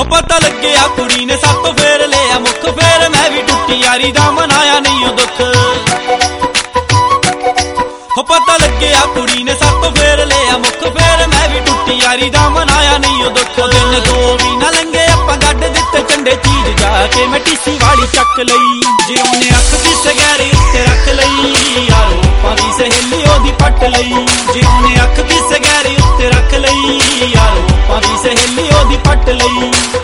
पता लग्या कुड़ी ने सातों फेर लिया मुख, फेर मैं भी टुटी यारी दा मनाया नहीं दुख। पता लग्या कुड़ी ने सातों फेर लिया मुख, फेर मैं भी टुटी यारी दा मनाया नहीं दुख। दिन दो भी ना लंघे आपां गड्ड दित्ते चंडे चीज जाके मैं टीसी वाली चक लई। जे उन्हें अख किस गैरी उत्ते रख लई यारो पादी सहेली ओदी पट लई। जे उन्हें अख किस गैरी उत्ते रख लई यारो पादी सहेली ओदी पट लई।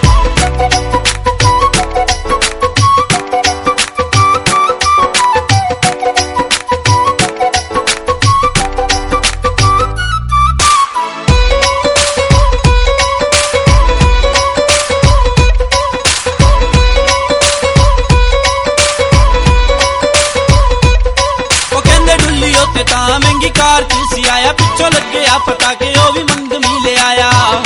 महंगी कार चूसी आया पिछों लगे आ पता के ओ भी मंगमी ले आया।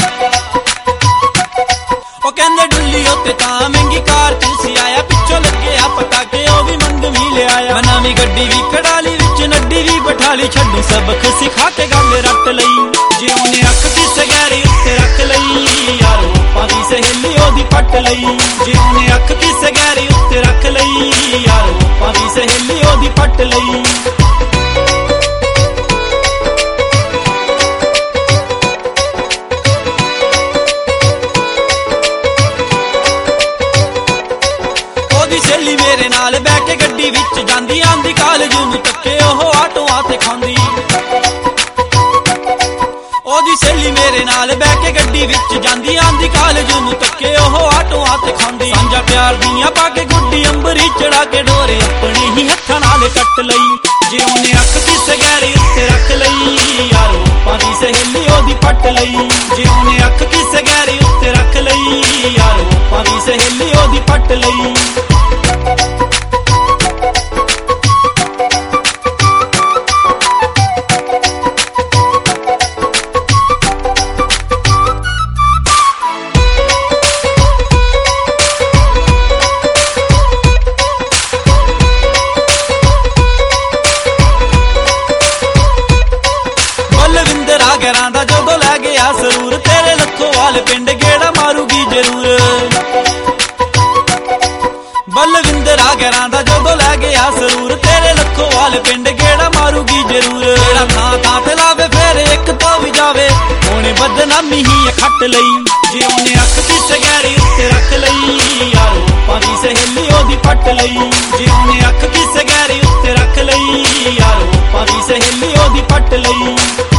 ओ कहंदे डुल्ली उत्ते तां महंगी कार चूसी आया पिछों लगे आ पता के ओ भी मंगमी ले आया। मैं नवी गड्डी भी खड़ाली विच नड्डी भी बैठाली छड्डी सबक सिखा के गल रट लई। जे उन्हें अख किस गैरी उत्ते रख लई यारो पादी सहेली ओदी पट लई। जे उन्हें अख किस गैरी उत्ते रख लई यारो पादी सहेली ओदी पट लई। सहेली मेरे नाल बैठ के गड्डी विच जांदी आंदी कालज नूं तक्के ओह आटोआं ते खांदी। ओदी सहेली मेरे नाल बैठ के गड्डी विच जांदी आंदी कालज नूं तक्के ओह आटोआं ते खांदी। सांझा प्यार दियां पा के गुड्डी अंबरी चढ़ा के डोरे अपने ही हत्थां नाल कट लई। जे उन्हें अख किस गैरी उत्ते रख लई यारो पादी सहेली ओदी पट लई। जे उन्हें अख किस गैरी उत्ते रख लई यारो पादी सहेली ओदी पट लई। घरां दा जदों लै गया सरूर तेरे लखोवाल पिंड गेड़ा मारूगी जरूर। बलविंदरा घरां दा जदों लै गया सरूर तेरे लखोवाल पिंड गेड़ा मारूगी जरूर। जेड़ा थां थां ते लावे फेर एक तो भी जावे हुणे बदनामी ही खट लई। जे उन्हें अख किस गैरी उत्ते रख लई यारो पादी सहेली ओदी पट लई। जे उन्हें अख किस गैरी उत्ते रख लई यारो पादी सहेली ओदी पट लई।